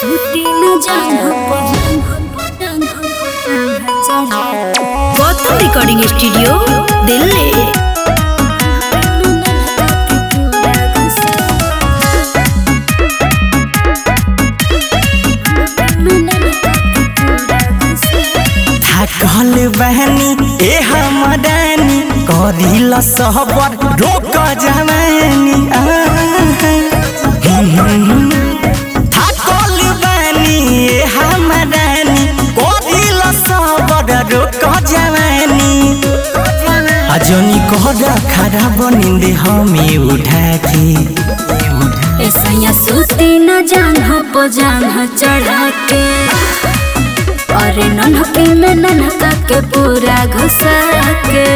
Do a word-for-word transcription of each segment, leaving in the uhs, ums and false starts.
Gautam recording studio Delhi. कहल बहनी ए हमदानी करिल सहबर रोक जवानी थाकल बहनी ए हमदानी करिल सहबर रोक जवानी अजनी कहरा खराब नींद हमें उठा के ऐसा सूती न जान हो जान चढ़ा के अरे नन्हके में नन्हका के पूरा घुसा के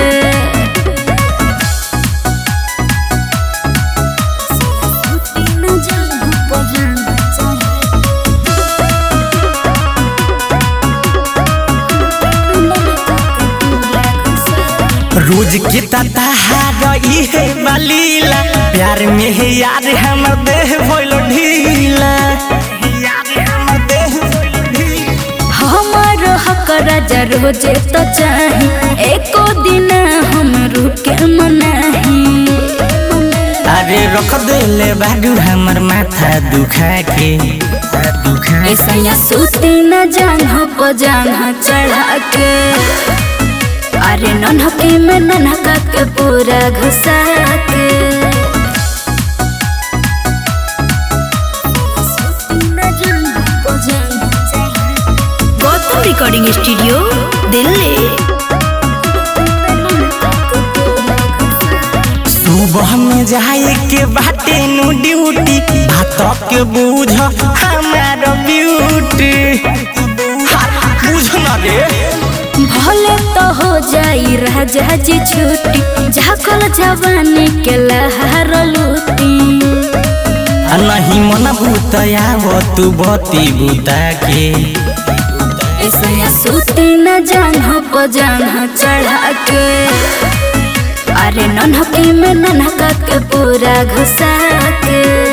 रोज के तहार इहे बलीला प्यार में है यार हमर देह भइल ढीला हमारो हक राजा रोजे तो चाही एको दिन हम रुके मनाही अरे रख देले बाडू हमर माथा दुखा के ऐसा सूती न जान हो जान चढ़ा के अरे नन्हके में नन्हका के पूरा घुसा के गौतम रिकॉर्डिंग स्टूडियो दिल्ली। सुबह में जाए के बाटे नु ड्यूटी भात के बूझ हमार ब्यूटी बुझ न रे भले तो हो जाई राजा जी छुट्टी झाकल जवानी के लहर लूटी नहीं मन भूतया तू बती बुता के ऐसा सूती न जान हो जान चढ़ा के अरे नन्हके में नन्हका के पूरा घुसा के।